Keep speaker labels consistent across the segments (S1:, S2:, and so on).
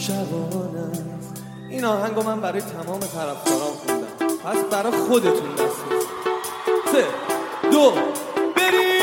S1: شبانه است. این آهنگو من برای تمام طرفدارام خوندم، پس برای خودتون دست بزنید. 3 2 بریم.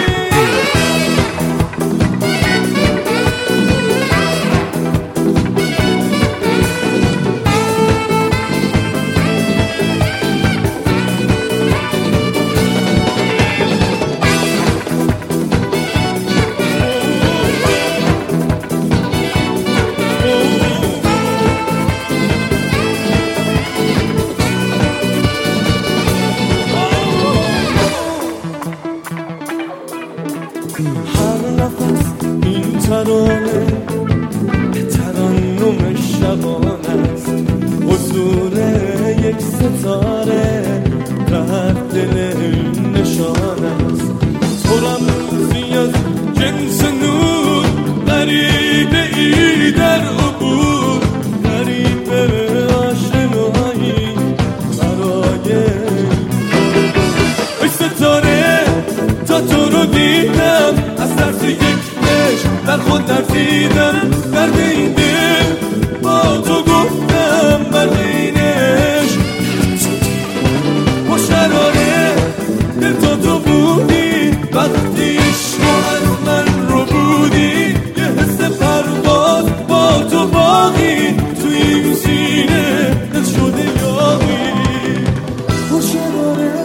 S1: هر نفس این ترانه ترنم شبانه است، حضور یک ستاره در دل نشانه است. تو رمزی از جنس نور، غریبه ای در عبور، غریبه آشنایی برای ای ستاره. تا تو رو دیدم از ترس یک عشق در خود ترسیدم، درد این دل با تو گفتم مرد این عشق خوش قراره. دل تو بودی وقتی عشق از من رو بودی، یه حس پرواز با تو باقی توی این سینه دل شده یاقی خوش قراره.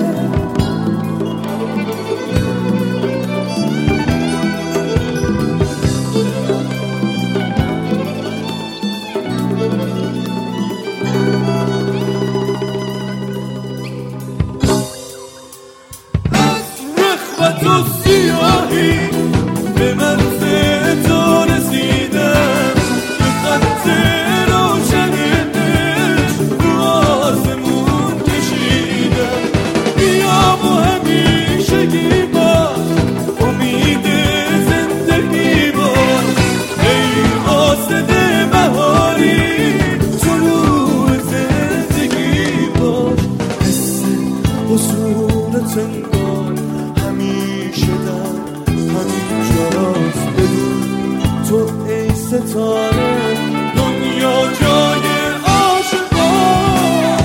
S1: تو سیاهی به منزل تو رسیدم، یه خط روشن عشق رو آسمون کشیدم. بیا و همیشگی باش، امید زندگی باش، ای قاصد بهاری طلوع زندگی باش. حس حضورت انگار همیشه در همین جاست. بدون تو ای ستاره دنیا جای عاشقان.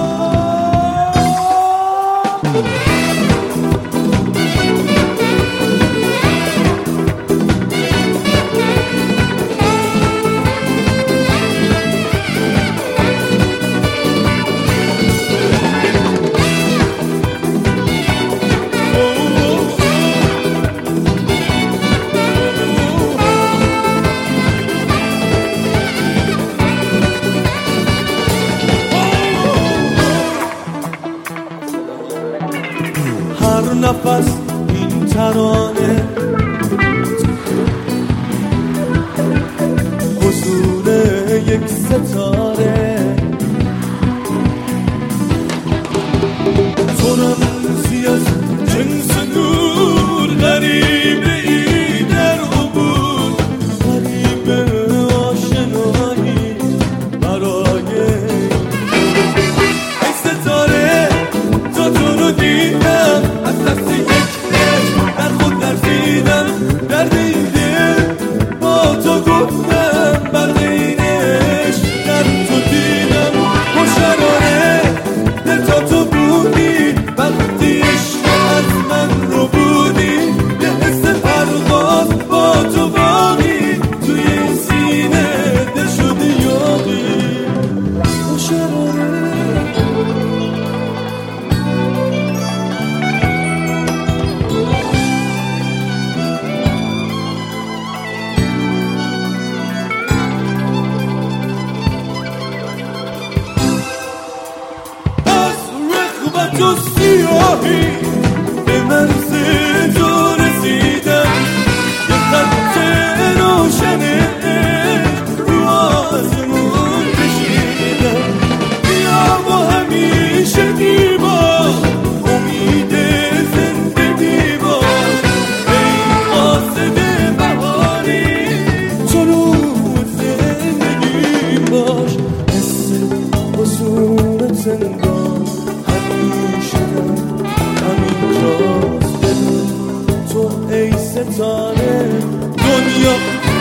S1: هر نفس این ترانه حضور یک ستاره، تو رمزی از جنس نور، غریبه ای در عبور، غریبه آشنایی برای ای ستاره. تا تو رو دیدم از دست یک عشق در خود ترسیدم، درد این دل با تو گفتم برد این عشق در تو دیدم خوش قراره. دل تا تو بودی وقتی عشق از من رو بودی، یه حس پرواز با تو باقی توی این سینه دل شده یاقی خوش قراره. تو سیاهی به منزل تو رسیدم، یه خط روشن عشق رو آسمون کشیدم. بیا و همیشگی باش، امید زندگی باش، ای قاصد بهاری طلوع زندگی باش. حس حضورت انگار همیشه همین جاست. بدون تو ای ستاره دنیا